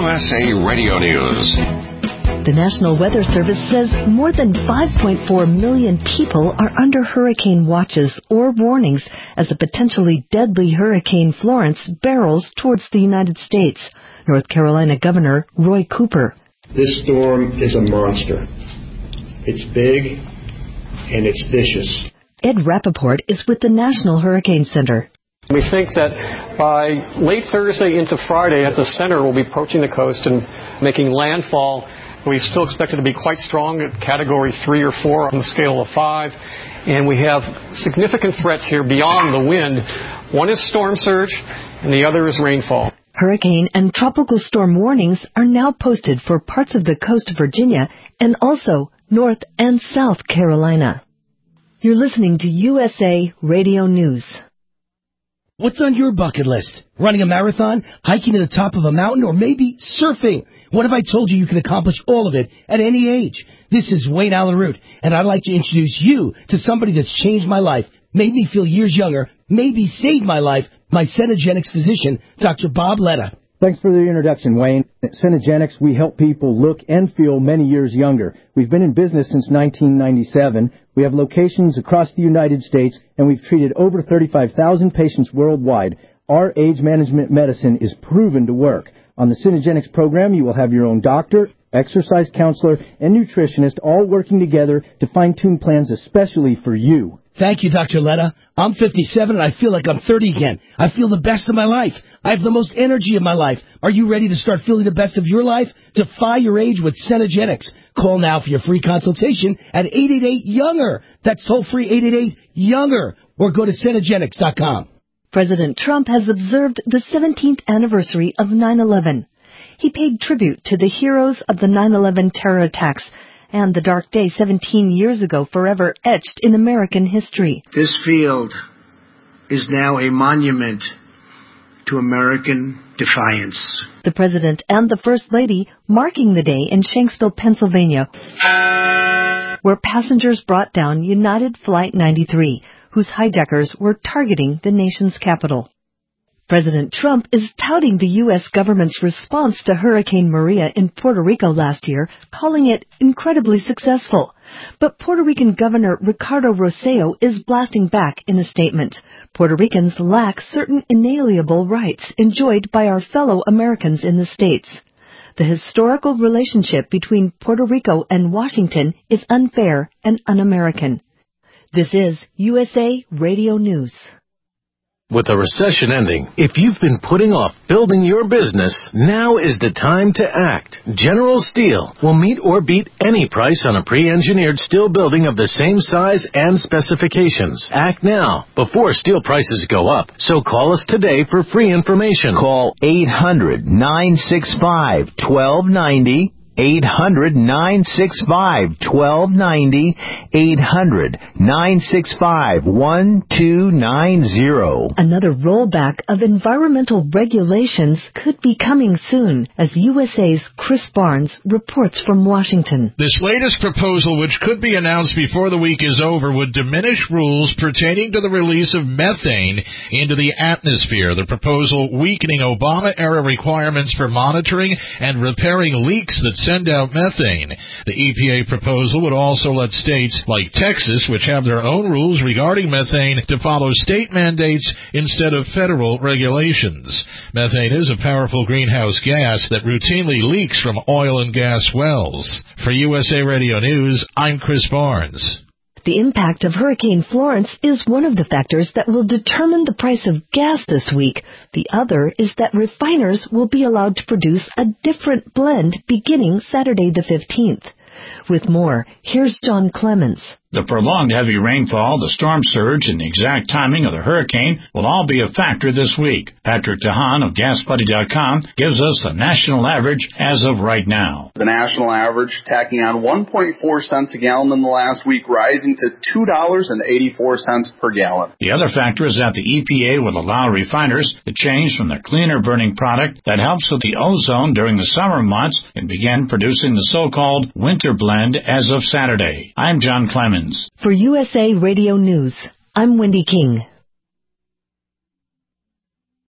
USA Radio News. The National Weather Service says more than 5.4 million people are under hurricane watches or warnings as a potentially deadly Hurricane Florence barrels towards the United States. North Carolina Governor Roy Cooper. This storm is a monster. It's big and it's vicious. Ed Rappaport is with the National Hurricane Center. We think that by late Thursday into Friday at the center will be approaching the coast and making landfall. We still expect it to be quite strong at Category 3 or 4 on the scale of 5. And we have significant threats here beyond the wind. One is storm surge and the other is rainfall. Hurricane and tropical storm warnings are now posted for parts of the coast of Virginia and also North and South Carolina. You're listening to USA Radio News. What's on your bucket list? Running a marathon, hiking to the top of a mountain, or maybe surfing? What if I told you can accomplish all of it at any age? This is Wayne Allen Root, and I'd like to introduce you to somebody that's changed my life, made me feel years younger, maybe saved my life, my Cenegenics physician, Dr. Bob Letta. Thanks for the introduction, Wayne. At Cenegenics, we help people look and feel many years younger. We've been in business since 1997. We have locations across the United States, and we've treated over 35,000 patients worldwide. Our age management medicine is proven to work. On the Cenegenics program, you will have your own doctor, exercise counselor, and nutritionist all working together to fine-tune plans especially for you. Thank you, Dr. Letta. I'm 57 and I feel like I'm 30 again. I feel the best of my life. I have the most energy of my life. Are you ready to start feeling the best of your life? Defy your age with Cenegenics. Call now for your free consultation at 888-YOUNGER. That's toll-free 888-YOUNGER. Or go to Cenegenics.com. President Trump has observed the 17th anniversary of 9/11. He paid tribute to the heroes of the 9/11 terror attacks and the dark day 17 years ago forever etched in American history. This field is now a monument to American defiance. The President and the First Lady marking the day in Shanksville, Pennsylvania, where passengers brought down United Flight 93, whose hijackers were targeting the nation's capital. President Trump is touting the U.S. government's response to Hurricane Maria in Puerto Rico last year, calling it incredibly successful. But Puerto Rican Governor Ricardo Rosselló is blasting back in a statement. Puerto Ricans lack certain inalienable rights enjoyed by our fellow Americans in the States. The historical relationship between Puerto Rico and Washington is unfair and un-American. This is USA Radio News. With the recession ending, if you've been putting off building your business, now is the time to act. General Steel will meet or beat any price on a pre-engineered steel building of the same size and specifications. Act now, before steel prices go up. So call us today for free information. Call 800-965-1290. 800-965-1290, 800-965-1290. Another rollback of environmental regulations could be coming soon, as USA's Chris Barnes reports from Washington. This latest proposal, which could be announced before the week is over, would diminish rules pertaining to the release of methane into the atmosphere. The proposal weakening Obama-era requirements for monitoring and repairing leaks that send out methane. The EPA proposal would also let states like Texas, which have their own rules regarding methane, to follow state mandates instead of federal regulations. Methane is a powerful greenhouse gas that routinely leaks from oil and gas wells. For USA Radio News, I'm Chris Barnes. The impact of Hurricane Florence is one of the factors that will determine the price of gas this week. The other is that refiners will be allowed to produce a different blend beginning Saturday the 15th. With more, here's John Clemens. The prolonged heavy rainfall, the storm surge, and the exact timing of the hurricane will all be a factor this week. Patrick DeHaan of GasBuddy.com gives us a national average as of right now. The national average tacking on 1.4 cents a gallon in the last week, rising to $2.84 per gallon. The other factor is that the EPA will allow refiners to change from the cleaner burning product that helps with the ozone during the summer months and begin producing the so-called winter blend as of Saturday. I'm John Clemens. For USA Radio News, I'm Wendy King.